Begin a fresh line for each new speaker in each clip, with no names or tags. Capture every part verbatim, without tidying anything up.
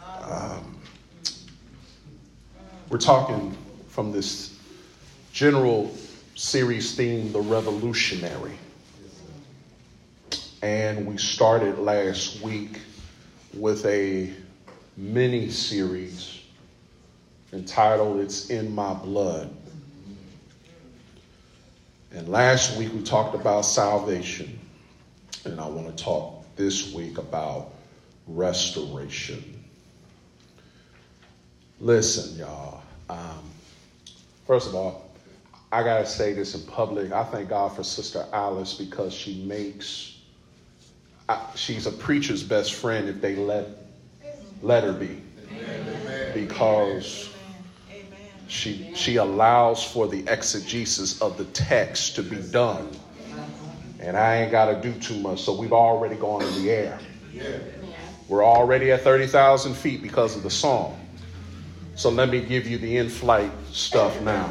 Um, we're talking from this general series theme, The Revolutionary. And we started last week with a mini series entitled It's in My Blood. And last week we talked about salvation. And I want to talk this week about restoration. Listen, y'all. Um, first of all, I got to say this in public. I thank God for Sister Alice because she makes, I, she's a preacher's best friend if they let, let her be. Amen. Because she, she allows for the exegesis of the text to be done. And I ain't got to do too much. So we've already gone in the air. Yeah. We're already at thirty thousand feet because of the song. So let me give you the in-flight stuff now.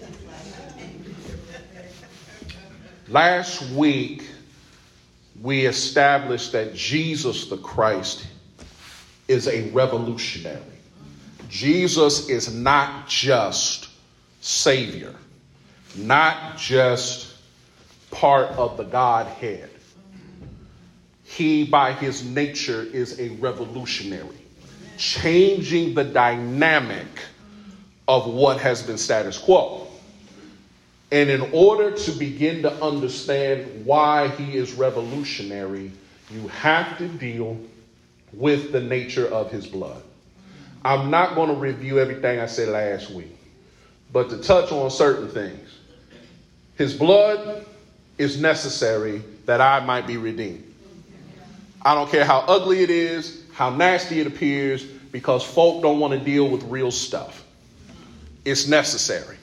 Last week, we established that Jesus the Christ is a revolutionary. Jesus is not just Savior, not just part of the Godhead. He, by his nature, is a revolutionary, changing the dynamic of what has been status quo. And in order to begin to understand why he is revolutionary, you have to deal with the nature of his blood. I'm not going to review everything I said last week, but to touch on certain things. His blood is necessary that I might be redeemed. I don't care how ugly it is, how nasty it appears, because folk don't want to deal with real stuff. It's necessary.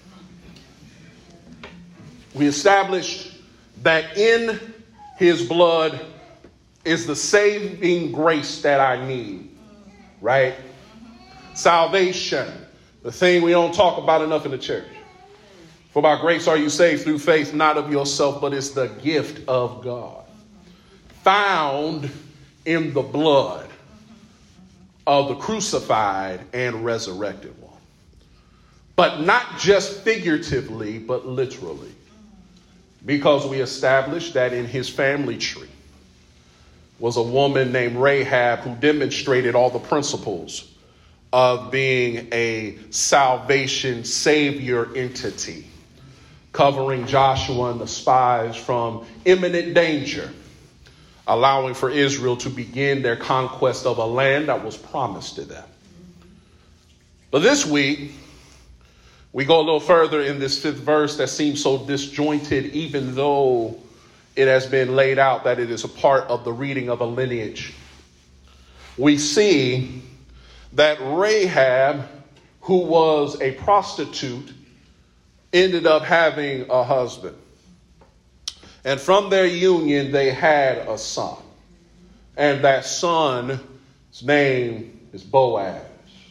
We established that in his blood is the saving grace that I need, right? Salvation, the thing we don't talk about enough in the church. For by grace are you saved through faith, not of yourself, but it's the gift of God. Found in the blood of the crucified and resurrected one. But not just figuratively, but literally. Because we established that in his family tree was a woman named Rahab who demonstrated all the principles of being a salvation savior entity, covering Joshua and the spies from imminent danger, allowing for Israel to begin their conquest of a land that was promised to them. But this week, we go a little further in this fifth verse that seems so disjointed, even though it has been laid out that it is a part of the reading of a lineage. We see that Rahab, who was a prostitute, ended up having a husband. And from their union, they had a son. And that son's name is Boaz.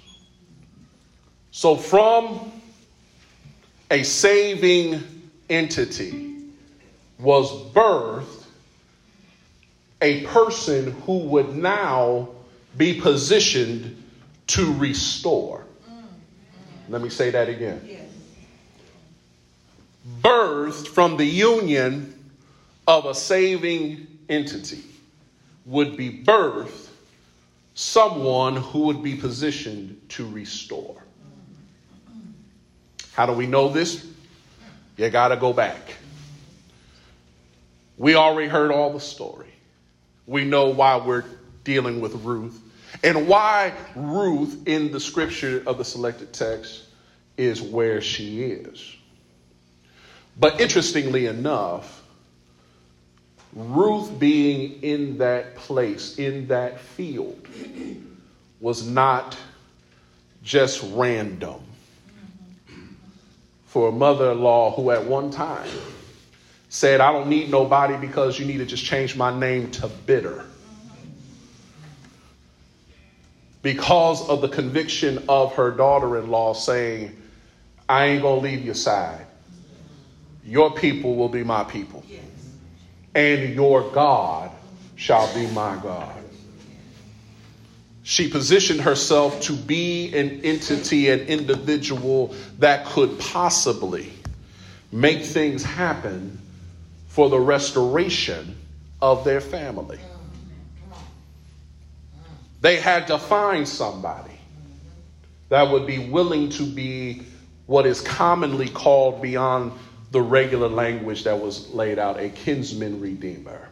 So from a saving entity was birthed a person who would now be positioned to restore. Let me say that again. Birthed from the union of a saving entity would be birthed someone who would be positioned to restore. How do we know this? You got to go back. We already heard all the story. We know why we're dealing with Ruth and why Ruth in the scripture of the selected text is where she is. But interestingly enough, Ruth being in that place, in that field, was not just random. For a mother-in-law who at one time said, I don't need nobody because you need to just change my name to bitter. Because of the conviction of her daughter-in-law saying, I ain't going to leave your side. Your people will be my people. Yes. And your God shall be my God. She positioned herself to be an entity, an individual that could possibly make things happen for the restoration of their family. They had to find somebody that would be willing to be what is commonly called, beyond the regular language that was laid out, a kinsman redeemer.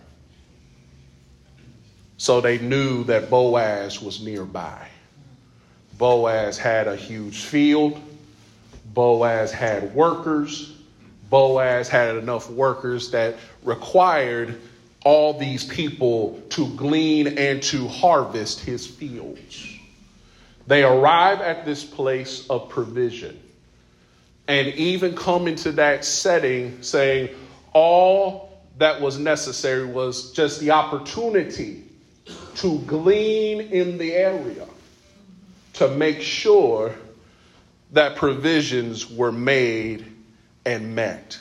So they knew that Boaz was nearby. Boaz had a huge field. Boaz had workers. Boaz had enough workers that required all these people to glean and to harvest his fields. They arrive at this place of provision and even come into that setting saying all that was necessary was just the opportunity to glean in the area to make sure that provisions were made and met.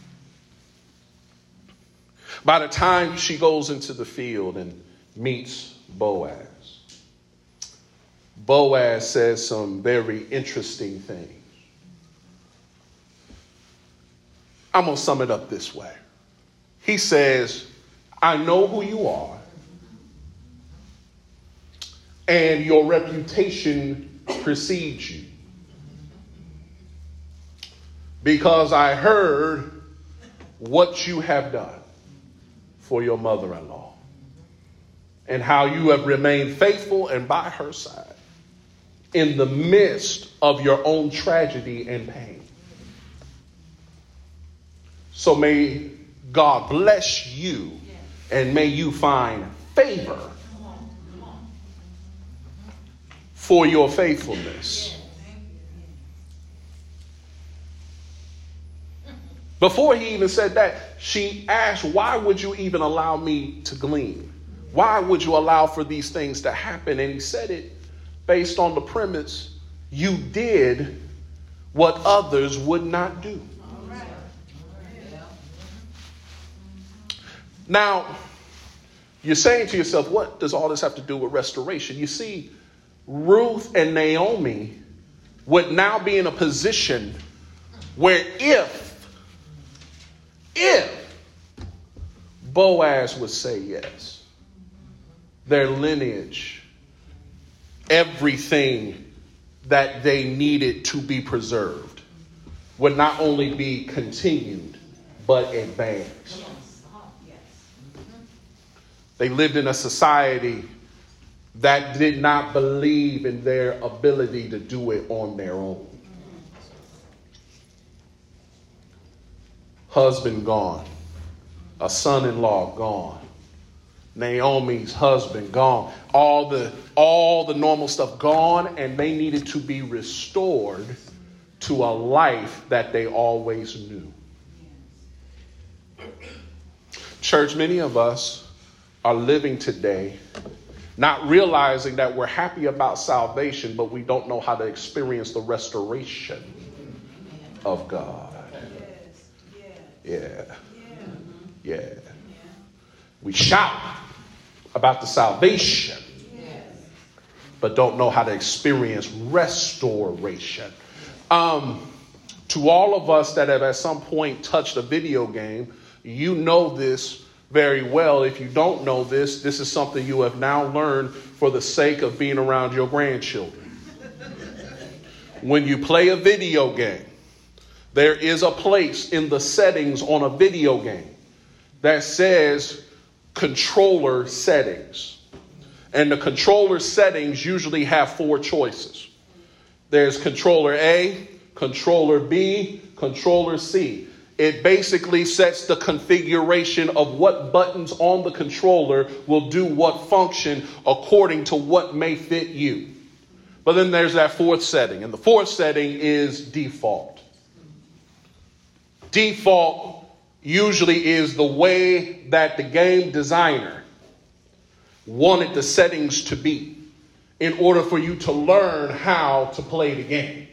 By the time she goes into the field and meets Boaz, Boaz says some very interesting things. I'm going to sum it up this way. He says, I know who you are, and your reputation precedes you, because I heard what you have done for your mother-in-law and how you have remained faithful and by her side in the midst of your own tragedy and pain. So may God bless you and may you find favor for your faithfulness. Before he even said that, she asked, why would you even allow me to glean? Why would you allow for these things to happen? And he said it based on the premise, you did what others would not do. Now, you're saying to yourself, what does all this have to do with restoration? You see, Ruth and Naomi would now be in a position where if, if Boaz would say yes, their lineage, everything that they needed to be preserved would not only be continued, but advanced. They lived in a society that did not believe in their ability to do it on their own. Husband gone. A son-in-law gone. Naomi's husband gone. All the, all the normal stuff gone, and they needed to be restored to a life that they always knew. Church, many of us are living today not realizing that we're happy about salvation, but we don't know how to experience the restoration of God. Yeah. Yeah. We shout about the salvation, but don't know how to experience restoration. Um, to all of us that have at some point touched a video game, you know this very well. If you don't know this, this is something you have now learned for the sake of being around your grandchildren. When you play a video game, there is a place in the settings on a video game that says controller settings. And the controller settings usually have four choices. There's controller A, controller B, controller C. It basically sets the configuration of what buttons on the controller will do what function according to what may fit you. But then there's that fourth setting, and the fourth setting is default. Default usually is the way that the game designer wanted the settings to be in order for you to learn how to play the game.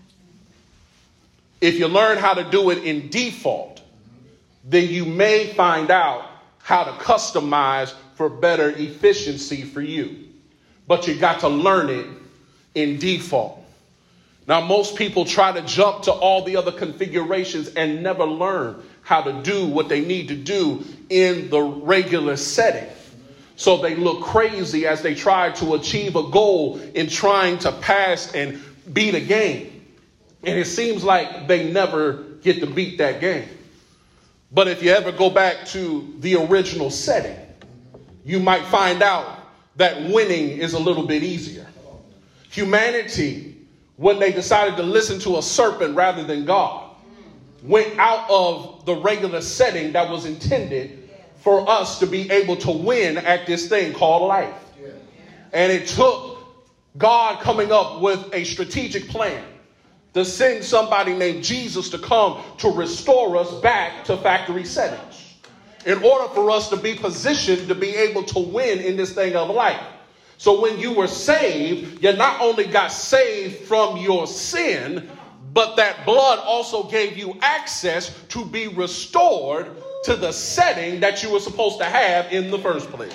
If you learn how to do it in default, then you may find out how to customize for better efficiency for you. but you got to learn it in default. Now, most people try to jump to all the other configurations and never learn how to do what they need to do in the regular setting. So they look crazy as they try to achieve a goal in trying to pass and beat a game. And it seems like they never get to beat that game. But if you ever go back to the original setting, you might find out that winning is a little bit easier. Humanity, when they decided to listen to a serpent rather than God, went out of the regular setting that was intended for us to be able to win at this thing called life. And it took God coming up with a strategic plan to send somebody named Jesus to come to restore us back to factory settings in order for us to be positioned to be able to win in this thing of life. So when you were saved, you not only got saved from your sin, but that blood also gave you access to be restored to the setting that you were supposed to have in the first place.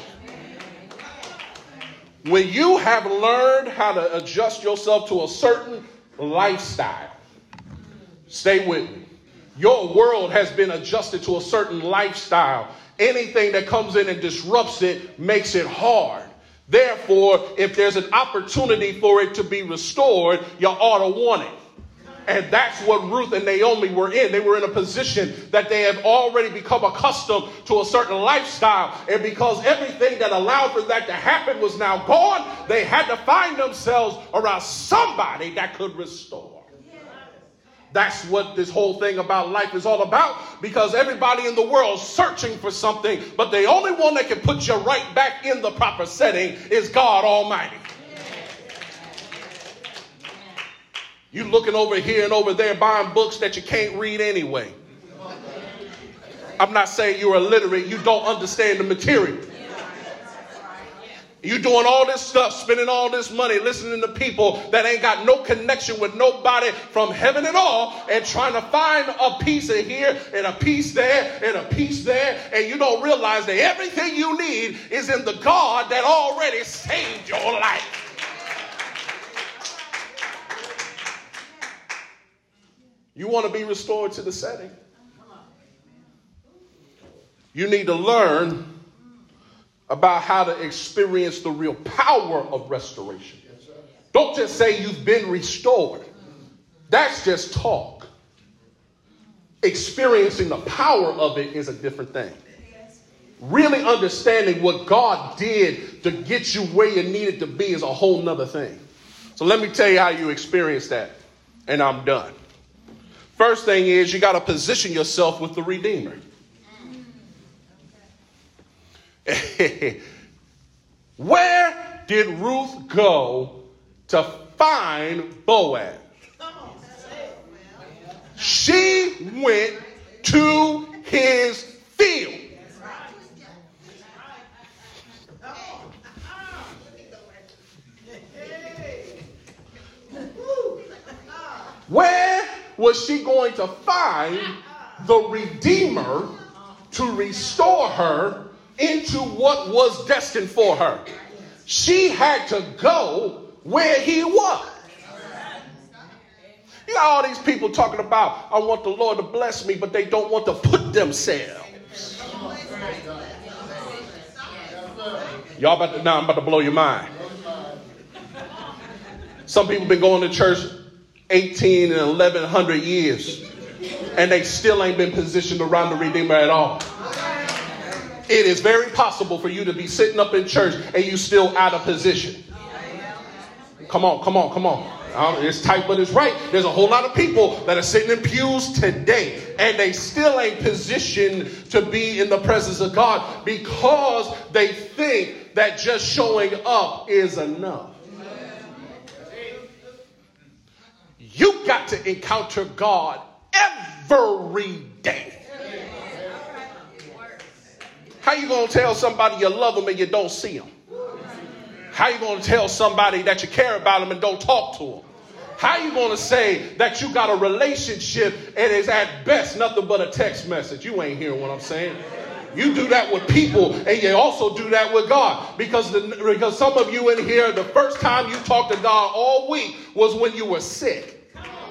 When you have learned how to adjust yourself to a certain lifestyle, stay with me. Your world has been adjusted to a certain lifestyle. Anything that comes in and disrupts it makes it hard. Therefore, if there's an opportunity for it to be restored, you ought to want it. And that's what Ruth and Naomi were in. They were in a position that they had already become accustomed to a certain lifestyle. And because everything that allowed for that to happen was now gone, they had to find themselves around somebody that could restore. That's what this whole thing about life is all about, because everybody in the world is searching for something, but the only one that can put you right back in the proper setting is God Almighty. You looking over here and over there buying books that you can't read anyway. I'm not saying you're illiterate. You don't understand the material. You doing all this stuff, spending all this money, listening to people that ain't got no connection with nobody from heaven at all, and trying to find a piece of here and a piece there and a piece there, and you don't realize that everything you need is in the God that already saved your life. You want to be restored to the setting? You need to learn about how to experience the real power of restoration. Don't just say you've been restored. That's just talk. Experiencing the power of it is a different thing. Really understanding what God did to get you where you needed to be is a whole nother thing. So let me tell you how you experience that, and I'm done. First thing is you got to position yourself with the Redeemer. Where did Ruth go to find Boaz? She went to his field. Where was she going to find the Redeemer to restore her into what was destined for her? She had to go where he was. You got all these people talking about, I want the Lord to bless me, but they don't want to put themselves. Y'all about to, now I'm about to blow your mind. Some people been going to church eighteen and eleven hundred years, and they still ain't been positioned around the Redeemer at all. It is very possible for you to be sitting up in church and you still out of position. Come on, come on, come on. It's tight, but it's right. There's a whole lot of people that are sitting in pews today, and they still ain't positioned to be in the presence of God because they think that just showing up is enough. You got to encounter God every day. How you going to tell somebody you love them and you don't see them? How you going to tell somebody that you care about them and don't talk to them? How you going to say that you got a relationship and it's at best nothing but a text message? You ain't hearing what I'm saying. You do that with people, and you also do that with God. Because, the, because some of you in here, the first time you talked to God all week was when you were sick.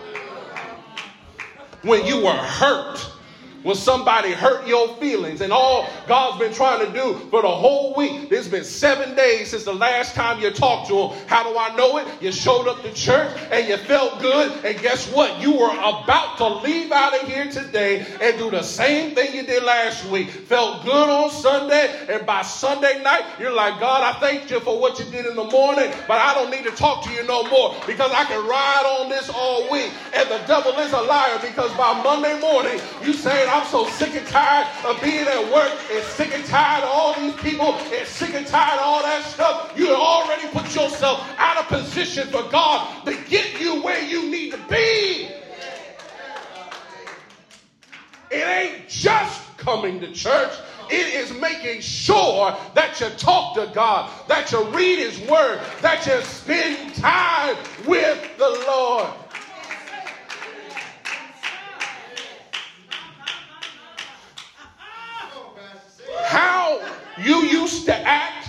When you were hurt. When somebody hurt your feelings, and all God's been trying to do for the whole week. There's been seven days since the last time you talked to him. How do I know it? You showed up to church and you felt good. And guess what? You were about to leave out of here today and do the same thing you did last week. Felt good on Sunday, and by Sunday night, you're like, God, I thank you for what you did in the morning, but I don't need to talk to you no more because I can ride on this all week. And the devil is a liar, because by Monday morning, you saying, I'm so sick and tired of being at work, and sick and tired of all these people, and sick and tired of all that stuff. You have already put yourself out of position for God to get you where you need to be. It ain't just coming to church. It is making sure that you talk to God, that you read his word, that you spend time with the Lord. How you used to act,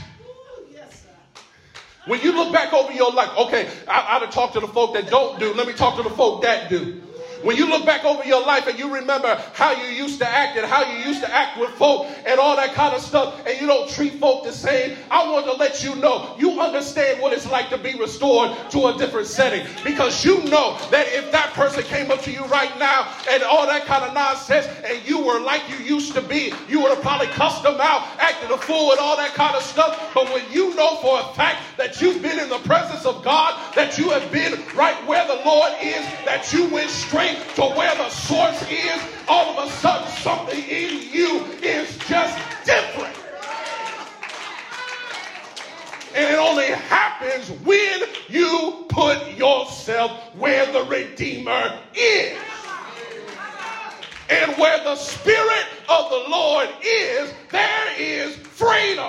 when you look back over your life, okay, I, I'd talk to the folk that don't do, let me talk to the folk that do. When you look back over your life and you remember how you used to act and how you used to act with folk and all that kind of stuff, and you don't treat folk the same, I want to let you know you understand what it's like to be restored to a different setting. Because you know that if that person came up to you right now and all that kind of nonsense and you were like you used to be, you would have probably cussed them out, acted a fool and all that kind of stuff. But when you know for a fact that you've been in the presence of God, that you have been right where the Lord is, that you went straight to where the source is, all of a sudden something in you is just different. And it only happens when you put yourself where the Redeemer is. And where the Spirit of the Lord is, there is freedom.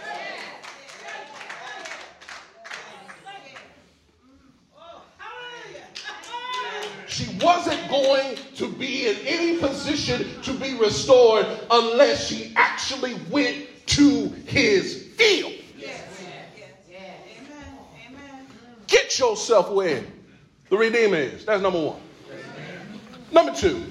She wasn't going to be in any position to be restored unless she actually went to his field. Yes. Yes. Yes. Amen. Amen. Get yourself where the Redeemer is. That's number one. Amen. Number two.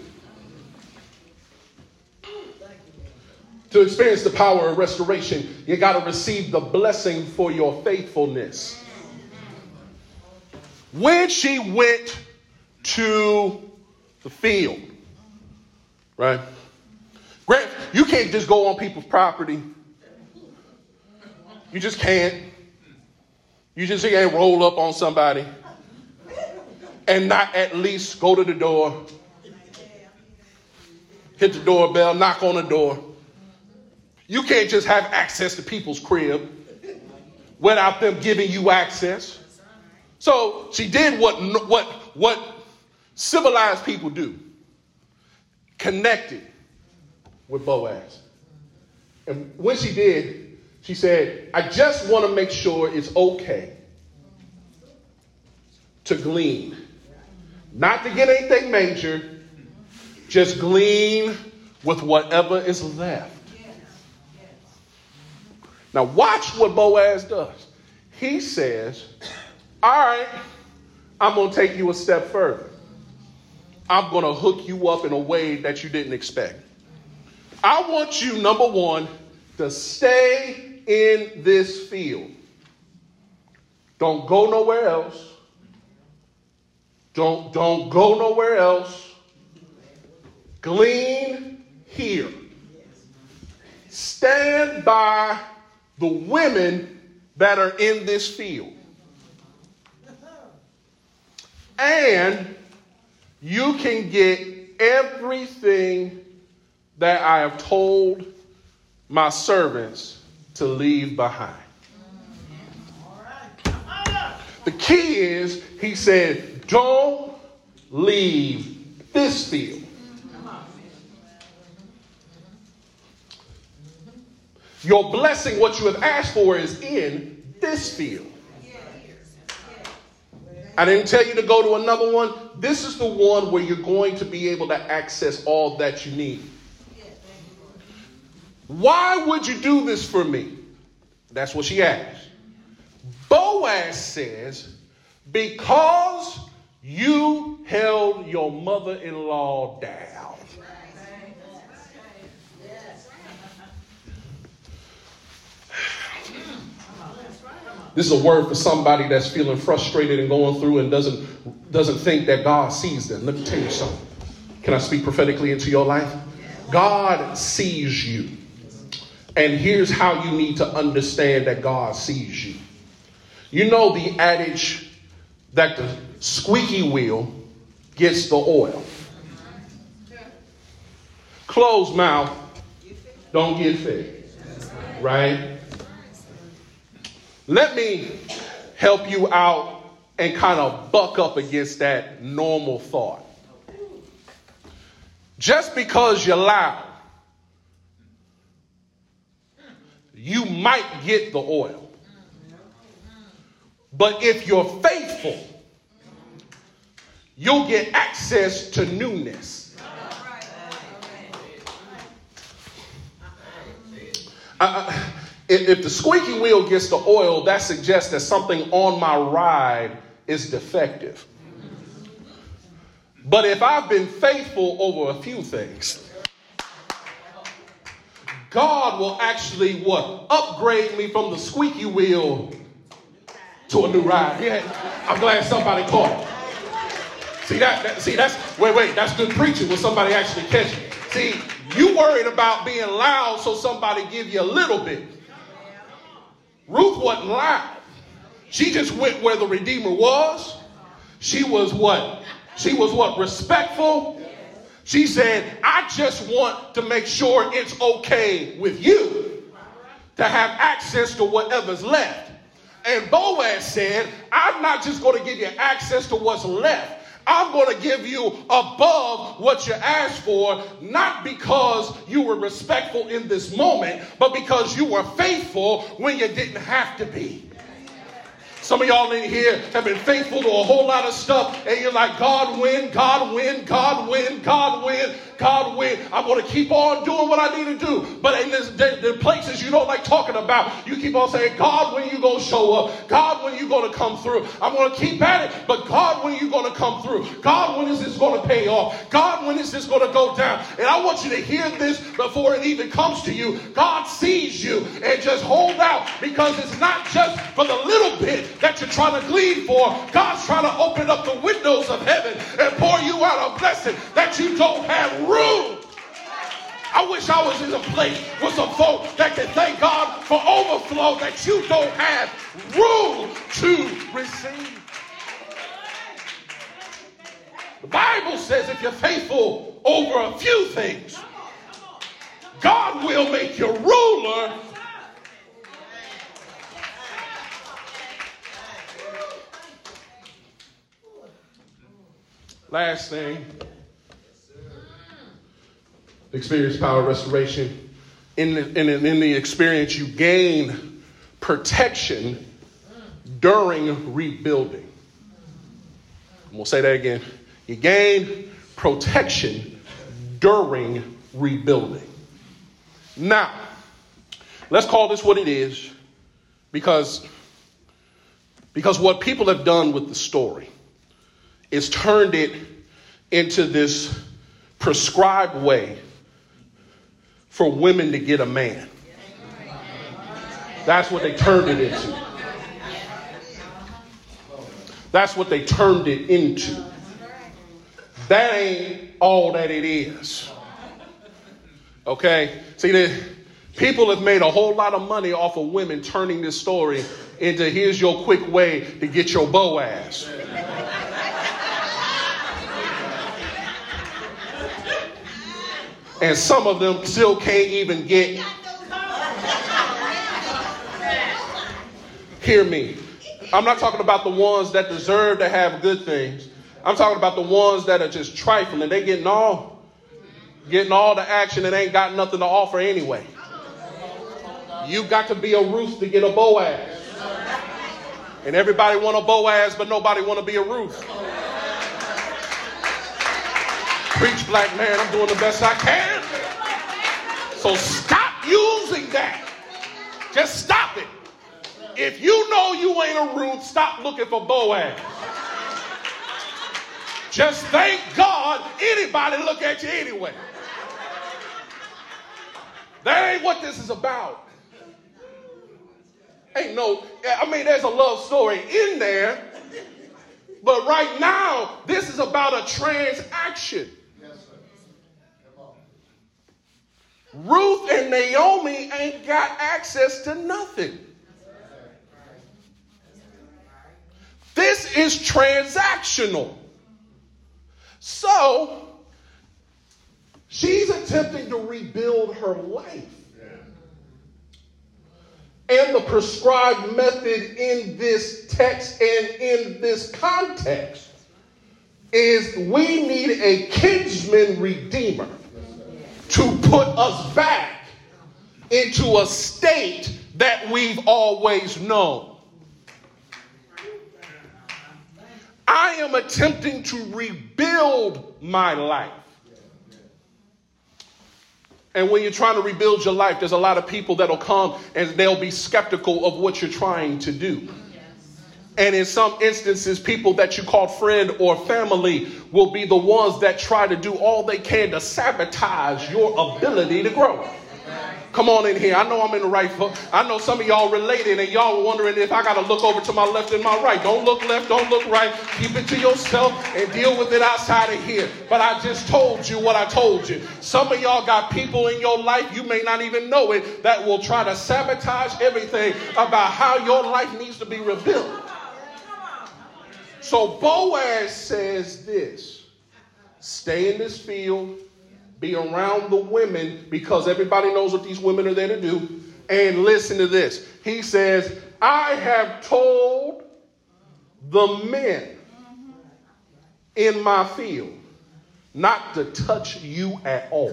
To experience the power of restoration, you got to receive the blessing for your faithfulness. When she went to the field, right? Grant, you can't just go on people's property. You just can't. You just can't roll up on somebody and not at least go to the door, hit the doorbell, knock on the door. You can't just have access to people's crib without them giving you access. So she did what what what civilized people do. Connected with Boaz. And when she did, she said, I just want to make sure it's okay to glean. Not to get anything major, just glean with whatever is left. Now watch what Boaz does. He says, all right, I'm going to take you a step further. I'm going to hook you up in a way that you didn't expect. I want you, number one, to stay in this field. Don't go nowhere else. Don't, don't go nowhere else. Glean here. Stand by the women that are in this field. And you can get everything that I have told my servants to leave behind. The key is, he said, don't leave this field. Your blessing, what you have asked for, is in this field. I didn't tell you to go to another one. This is the one where you're going to be able to access all that you need. Why would you do this for me? That's what she asked. Boaz says, because you held your mother-in-law down. This is a word for somebody that's feeling frustrated and going through and doesn't, doesn't think that God sees them. Let me tell you something. Can I speak prophetically into your life? God sees you. And here's how you need to understand that God sees you. You know the adage that the squeaky wheel gets the oil. Closed mouth don't get fed. Right? Let me help you out and kind of buck up against that normal thought. Just because you're loud, you might get the oil. But if you're faithful, you'll get access to newness. Uh, if, if the squeaky wheel gets the oil, that suggests that something on my ride is defective. But if I've been faithful over a few things, God will actually what? Upgrade me from the squeaky wheel to a new ride. Yeah, I'm glad somebody caught it. See that, that? See that's wait, wait. That's good preaching when somebody actually catches it. See, you worried about being loud so somebody give you a little bit. Ruth wasn't loud. She just went where the Redeemer was. She was what? She was what? Respectful. She said, I just want to make sure it's okay with you to have access to whatever's left. And Boaz said, I'm not just going to give you access to what's left. I'm going to give you above what you asked for, not because you were respectful in this moment, but because you were faithful when you didn't have to be. Some of y'all in here have been faithful to a whole lot of stuff, and you're like, God win, God win, God win, God win, God win. I'm going to keep on doing what I need to do. But in this, the, the places you don't like talking about, you keep on saying, God, when you going to show up? God, when you going to come through? I'm going to keep at it, but God, when you going to come through? God, when is this going to pay off? God, when is this going to go down? And I want you to hear this before it even comes to you. God sees you, and just hold out, because it's not just for the little bit that you're trying to glean for. God's trying to open up the windows of heaven and pour you out a blessing that you don't have room. I wish I was in a place with some folk that can thank God for overflow that you don't have room to receive. The Bible says if you're faithful over a few things, God will make you ruler. Last thing, experience power restoration. In the, in, the, in the experience, you gain protection during rebuilding. I'm going to say that again. You gain protection during rebuilding. Now, let's call this what it is, because, because what people have done with the story is turned it into this prescribed way for women to get a man. That's what they turned it into. That's what they turned it into. That ain't all that it is. Okay? See, the people have made a whole lot of money off of women turning this story into here's your quick way to get your Boaz. And some of them still can't even get. Hear me. I'm not talking about the ones that deserve to have good things. I'm talking about the ones that are just trifling. They getting all, getting all the action and ain't got nothing to offer anyway. You got to be a Ruth to get a Boaz. And everybody want a Boaz, but nobody want to be a Ruth. Preach, black man, I'm doing the best I can. So stop using that. Just stop it. If you know you ain't a Ruth, stop looking for Boaz. Just thank God anybody look at you anyway. That ain't what this is about. Ain't no, I mean, there's a love story in there. But right now, this is about a transaction. Ruth and Naomi ain't got access to nothing. This is transactional. So, she's attempting to rebuild her life. And the prescribed method in this text and in this context is we need a kinsman redeemer to put us back into a state that we've always known. I am attempting to rebuild my life. And when you're trying to rebuild your life, there's a lot of people that'll come and they'll be skeptical of what you're trying to do. And in some instances, people that you call friend or family will be the ones that try to do all they can to sabotage your ability to grow. Come on in here. I know I'm in the right foot. I know some of y'all related and y'all wondering if I got to look over to my left and my right. Don't look left. Don't look right. Keep it to yourself and deal with it outside of here. But I just told you what I told you. Some of y'all got people in your life, you may not even know it, that will try to sabotage everything about how your life needs to be rebuilt. So Boaz says this: stay in this field. Be around the women, because everybody knows what these women are there to do. And listen to this. He says, I have told the men in my field not to touch you at all.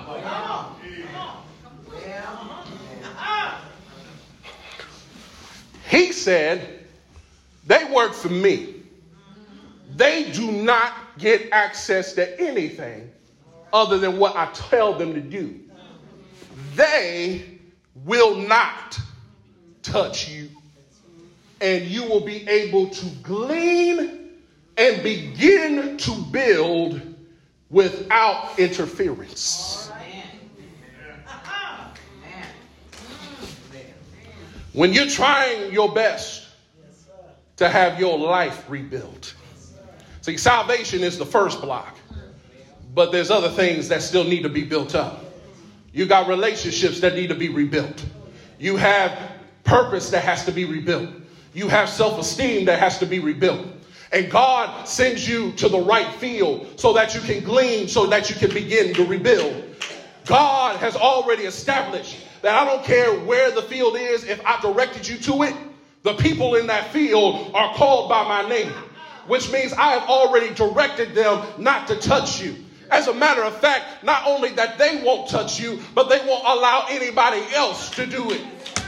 He said, they work for me. They do not get access to anything other than what I tell them to do. They will not touch you. And you will be able to glean and begin to build without interference. When you're trying your best to have your life rebuilt. See, salvation is the first block. But there's other things that still need to be built up. You got relationships that need to be rebuilt. You have purpose that has to be rebuilt. You have self-esteem that has to be rebuilt. And God sends you to the right field so that you can glean, so that you can begin to rebuild. God has already established that I don't care where the field is, if I directed you to it, the people in that field are called by my name, which means I have already directed them not to touch you. As a matter of fact, not only that they won't touch you, but they won't allow anybody else to do it.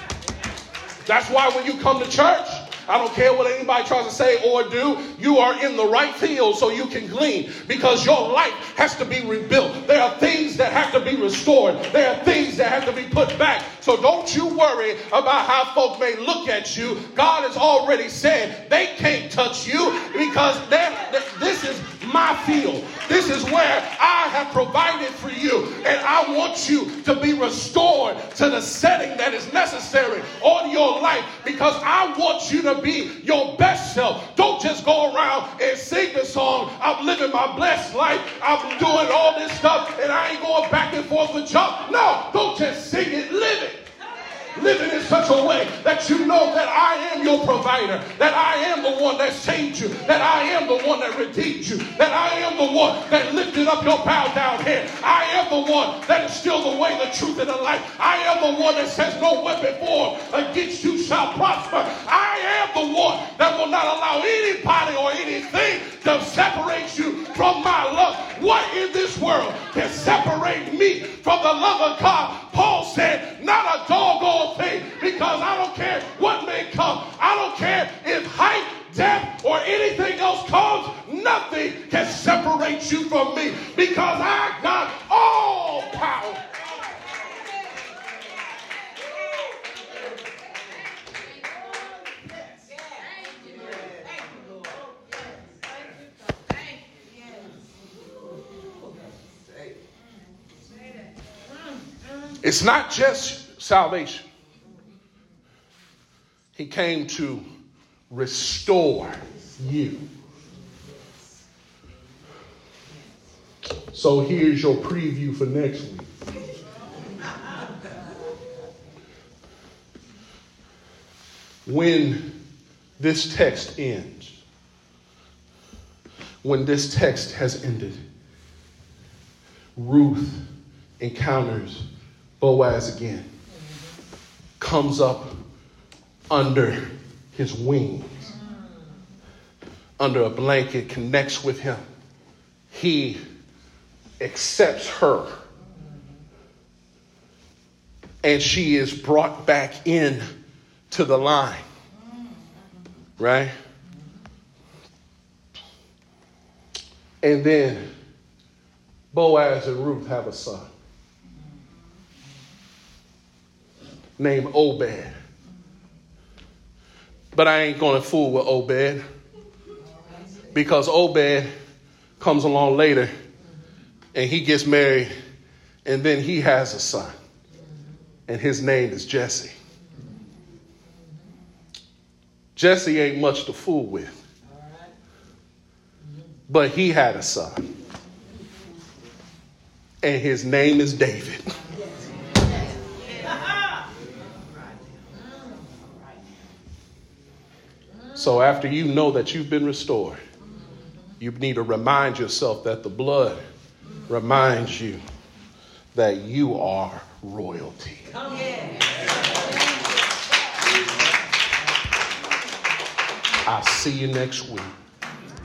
That's why when you come to church, I don't care what anybody tries to say or do, you are in the right field so you can glean, because your life has to be rebuilt. There are things that have to be restored. There are things that have to be put back. So don't you worry about how folk may look at you. God has already said they can't touch you, because this is my field. This is where I have provided for you. And I want you to be restored to the setting that is necessary on your life, because I want you to be your best self. Don't just go around and sing the song, I'm living my blessed life, I'm doing all this stuff, and I ain't going back and forth with y'all. No, don't just sing it, live it. Live it in such a way that you know that I am your provider, that I am the one that saved you, that I am the one that redeemed you, that I am the one that lifted up your bowed down head. I am the one that is still the way, the truth, and the life. I am the one that says no weapon formed against you shall prosper. I am the one that will not allow anybody or anything to separate you from my love. What in this world can separate me from the love of God? Paul said, not a doggone thing, because I don't care what may come. I don't care if height, depth, or anything else comes. Nothing can separate you from me, because I got all power. It's not just salvation. He came to restore you. So here's your preview for next week. When this text ends, when this text has ended, Ruth encounters Boaz again, comes up under his wings, under a blanket, connects with him. He accepts her, and she is brought back in to the line, right? And then Boaz and Ruth have a son named Obed. But I ain't going to fool with Obed, because Obed comes along later and he gets married, and then he has a son, and his name is Jesse. Jesse ain't much to fool with, but he had a son, and his name is David. So after you know that you've been restored, you need to remind yourself that the blood reminds you that you are royalty. I'll see you next week.